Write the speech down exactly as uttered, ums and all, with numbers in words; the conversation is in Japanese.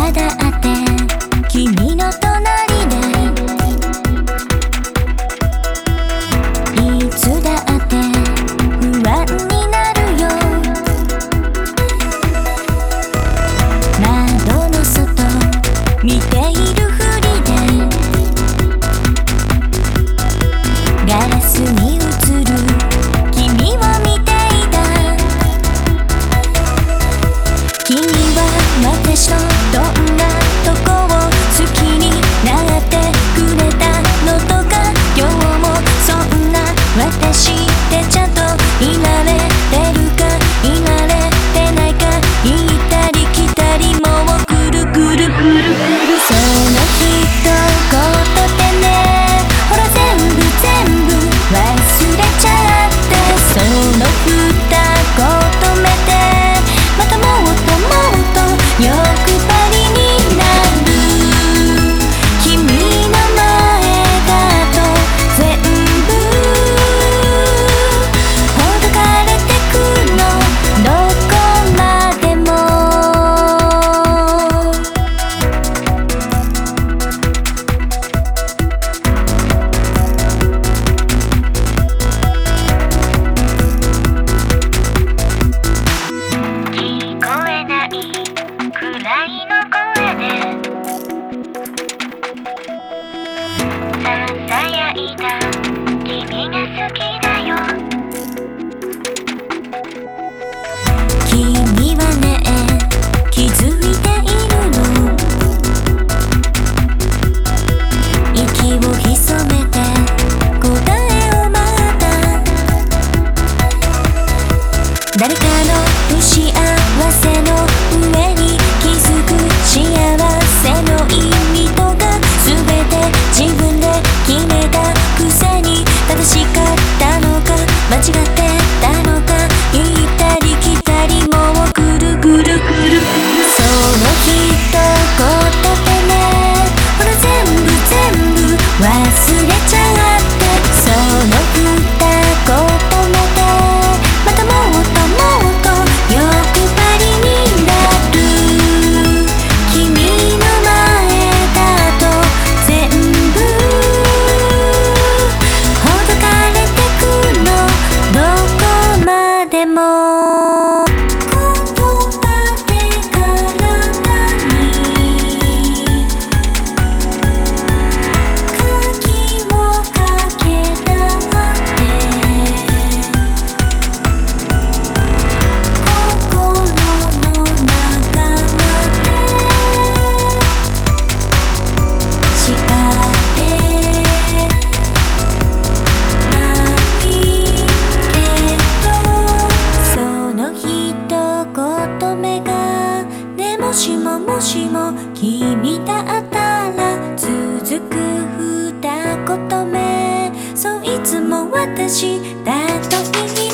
だって君の隣でいつだって不安になるよ。窓の外見ているふりでガラスに映る君を見ていた。君は私とどんなとこを好きになってくれたのとか、今日もそんな私ってちゃんといられてるかいられてないか、行ったり来たりもうくるくるくるくる、その一言でね、ほら全部全部忘れちゃって、その二言目でまたもっともっと欲張りになる。君の前だと全部ほどかれてくの、どこまでも。聞こえないくらいの声でささやいた君が好きだよ。君はね気づいているの、息を潜めて答えを待った。誰かの不幸せの上に気づく幸せの意味とか、全て自分で決めたくせに正しかったのか間違ってたのか、行ったり来たりもうくるくるくるくる、その一言でね、ほら全部全部忘れちゃって、その二言目でまたもっともっと欲張りになる。君の前だと全部ほどかれてくの、どこまでも。言葉で体に鍵をかけたって心の中までしかってないけど、その一言目がね、もしももしも君だったら続く二言目、そういつも私だといい